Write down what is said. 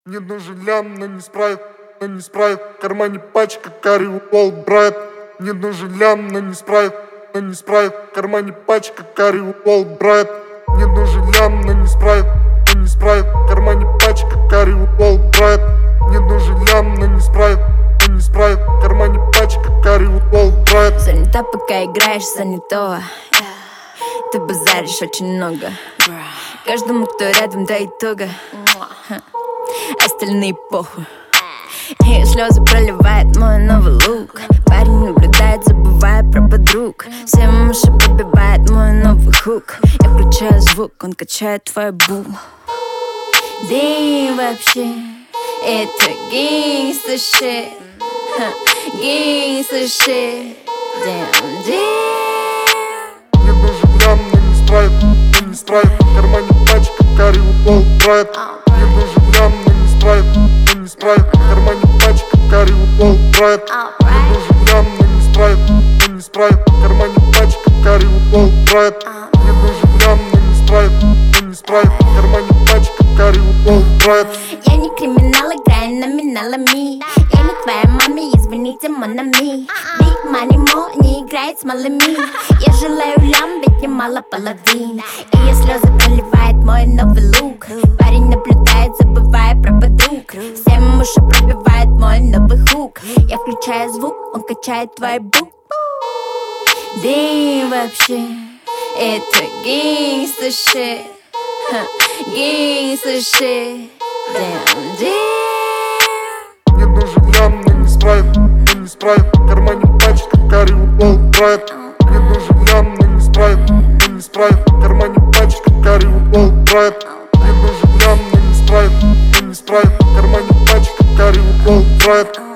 Мне нужен лям, но не спрайт, в кармане пачка карри Уолл Брайт. Мне нужен лям, но не спрайт, в кармане пачка карри Уолл Брайт. Мне нужен лям, но не спрайт, в кармане пачка карри Уолл Брайт. Мне нужен лям, но не спрайт, в кармане пачка карри Уолл Брайт. Занята, пока играешь занятого. Ты базаришь очень много. Каждому, кто рядом, до итога. Остальные похуй. Ее слезы проливает мой новый лук. Парень наблюдает, забывая про подруг. Всем уши пробивает мой новый хук. Я включаю звук, он качает твою бу. Дым вообще, это гангста shit. Гангста shit. Damn, damn. Мне нужен лям, но не спрайт, в кармане пачка карри Уолл Брайт. Мне нужен лям, но не спрайт, в кармане пачка карри Уолл Брайт. Мне нужен лям, но не спрайт, в кармане пачка карри Уолл Брайт. Мне нужен лям, но не спрайт, в кармане пачка карри Уолл Брайт. Я не криминал, играю номиналами. Я не твоя мама, извините, монами. Big money more не играет с малыми. Я желаю лям, ведь мне мало половин. Ее слезы проливает мой новый лук. Парень наблюдает, забывая про подруг. Всем уши пробивает мой новый хук. Я включаю звук, он качает твой бук. Дым вообще, это гангста shit. Гангста shit. Damn, damn. Мне нужен лям, но не спрайт, в кармане пачка карри Уолл Брайт. Мне нужен лям, но не спрайт, в кармане пачка карри Уолл Брайт. Мне нужен лям, но не спрайт, в кармане пачка карри Уолл Брайт.